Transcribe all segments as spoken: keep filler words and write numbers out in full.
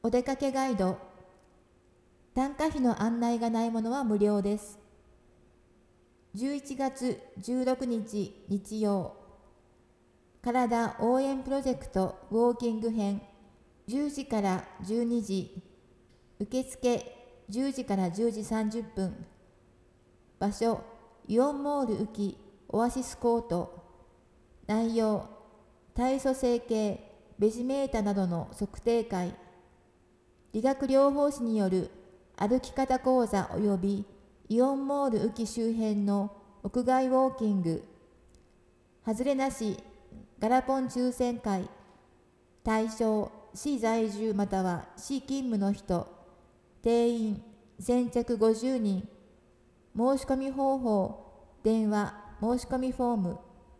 お出かけガイド。参加費の案内がないものは無料です。じゅういちがつじゅうろくにち日曜、体応援プロジェクトウォーキング編、じゅうじからじゅうにじ、受付じゅうじからじゅうじさんじゅっぷん、場所イオンモール浮きオアシスコート、内容体組成計、ベジメータなどの測定会、理学療法士による歩き方講座及びイオンモール浮き周辺の屋外ウォーキング、外れなしガラポン抽選会、対象市在住または市勤務の人、定員先着ごじゅうにん、申し込み方法、電話申し込みフォーム。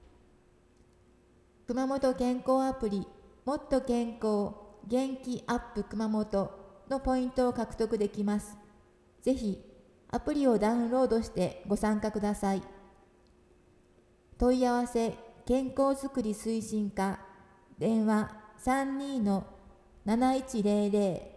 熊本健康アプリもっと健康元気アップ熊本のポイントを獲得できます。ぜひアプリをダウンロードしてご参加ください。問い合わせ健康づくり推進課、電話 さんにーのなないちぜろぜろ。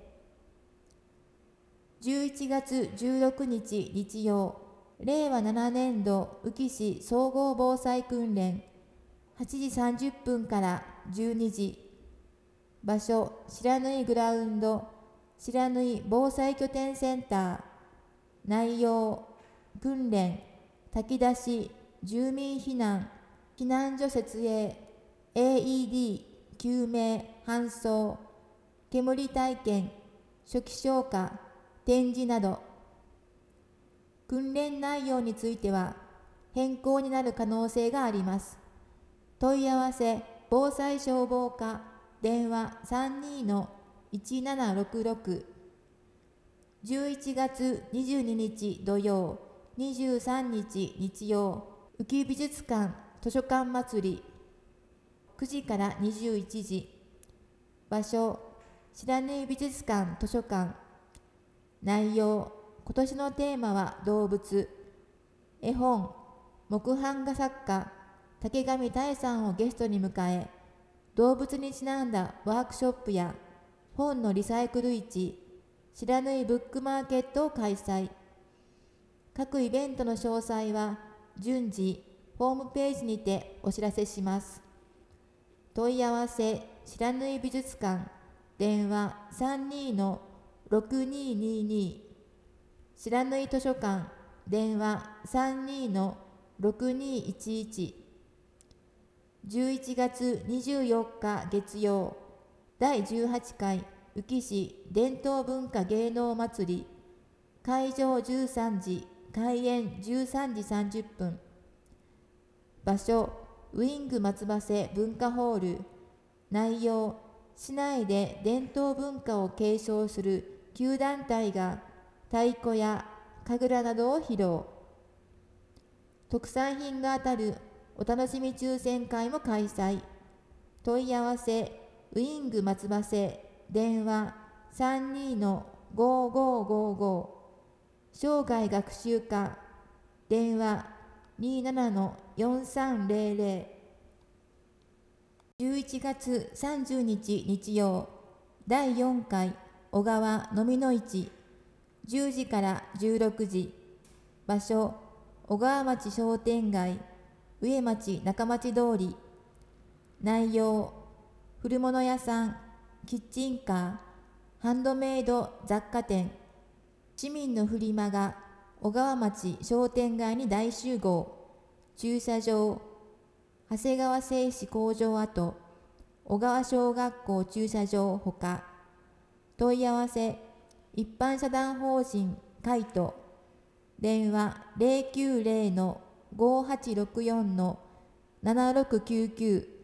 じゅういちがつじゅうろくにち日曜、れいわななねんど宇城市総合防災訓練、はちじさんじゅっぷんからじゅうにじ。場所白縫グラウンド白縫防災拠点センター。内容訓練炊き出し住民避難避難所設営 エーイーディー 救命搬送煙体験初期消火展示など。訓練内容については変更になる可能性があります。問い合わせ防災消防課、電話 さんにーのいちななろくろく。じゅういちがつにじゅうににち土曜、にじゅうさんにち日曜、浮き美術館図書館祭りくじからにじゅういちじ。場所白縫美術館図書館。内容今年のテーマは動物。絵本木版画作家竹上多恵さんをゲストに迎え、動物にちなんだワークショップや本のリサイクル市、白縫ブックマーケットを開催。各イベントの詳細は順次ホームページにてお知らせします。問い合わせ白縫美術館、電話 さんにーのろくにーにーにー。白縫図書館、電話 さんにーのろくにーいちいち。じゅういちがつにじゅうよっか月曜、だいじゅうはちかい宇城市伝統文化芸能祭り、会場じゅうさんじ、開演じゅうさんじさんじゅっぷん。場所ウィング松葉瀬文化ホール。内容市内で伝統文化を継承するきゅう団体が太鼓や神楽などを披露。特産品が当たるお楽しみ抽選会も開催。問い合わせウィング松葉瀬、電話 さんにーのごーごーごーごー。生涯学習課、電話 にーななのよんさんぜろぜろ。じゅういちがつさんじゅうにち日曜、だいよんかい小川飲みの市、じゅうじからじゅうろくじ。場所小川町商店街上町中町通り。内容古物屋さん、キッチンカー、ハンドメイド雑貨店、市民のフリマが小川町商店街に大集合。駐車場長谷川製紙工場跡小川小学校駐車場ほか。問い合わせ一般社団法人カイト、電話 ゼロきゅうゼロのごーはちろくよんのななろくきゅうきゅう。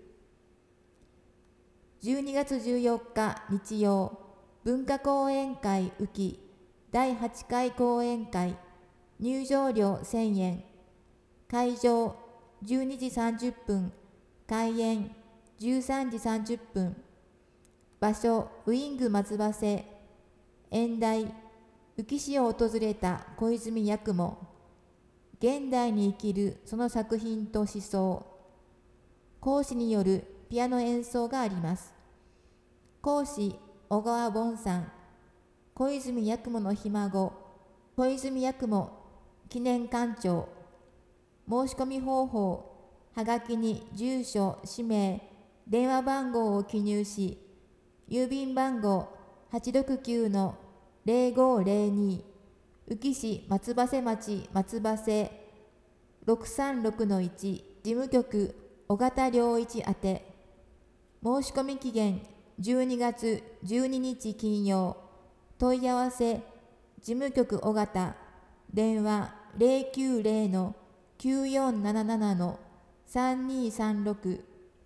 じゅうにがつじゅうよっか日曜、文化講演会浮きだいはちかい講演会、入場料せんえん。会場じゅうにじさんじゅっぷん、開演じゅうさんじさんじゅっぷん。場所ウィング松葉瀬。演題宇城市を訪れた小泉八雲、現代に生きるその作品と思想。講師によるピアノ演奏があります。講師小川凡さん、小泉八雲のひ孫、小泉八雲記念館長。申し込み方法、はがきに住所、氏名、電話番号を記入し、郵便番号 はちろくきゅうのぜろごぜろに 宇城市松葉瀬町松葉瀬ろくさんろくのいち事務局尾形良一宛て。申し込み期限じゅうにがつじゅうににち金曜。問い合わせ事務局尾形、電話 ゼロきゅうゼロのきゅうよんなななのさんにさんろく。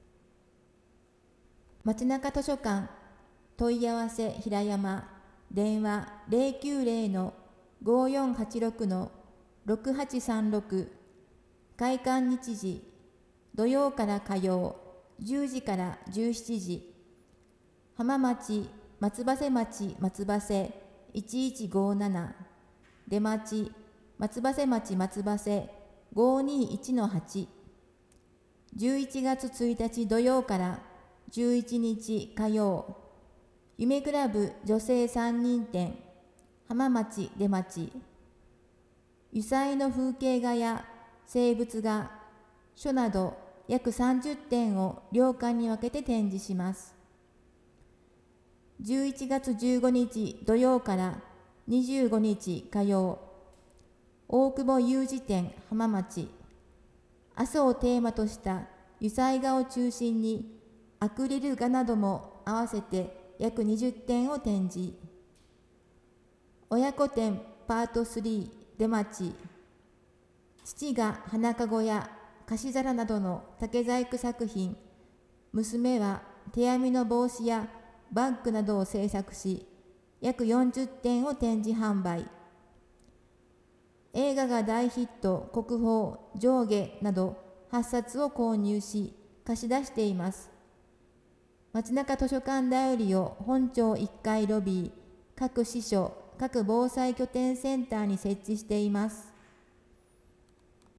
街中図書館問い合わせ平山、電話 ゼロきゅうゼロのごよんはちろくのろくはちさんろく。開館日時土曜から火曜じゅうじからじゅうしちじ。浜町松葉瀬町松葉瀬いちいちごなな。出町松葉瀬町松葉瀬ごにいちのはち。じゅういちがつついたち土曜からじゅういちにち火曜。夢クラブ女性三人展浜町出町。油彩の風景画や静物画、書など約さんじゅってんを両館に分けて展示します。じゅういちがつじゅうごにち土曜からにじゅうごにち火曜。大久保有事展浜町。阿蘇をテーマとした油彩画を中心にアクリル画なども合わせて約にじゅってんを展示。親子展パートスリー出町。父が花かごや菓子皿などの竹細工作品、娘は手編みの帽子やバッグなどを制作し、約よんじゅってんを展示販売。映画が大ヒット国宝上下などはっさつを購入し貸し出しています。街中図書館だよりを本庁いっかいロビー、各支所、各防災拠点センターに設置しています。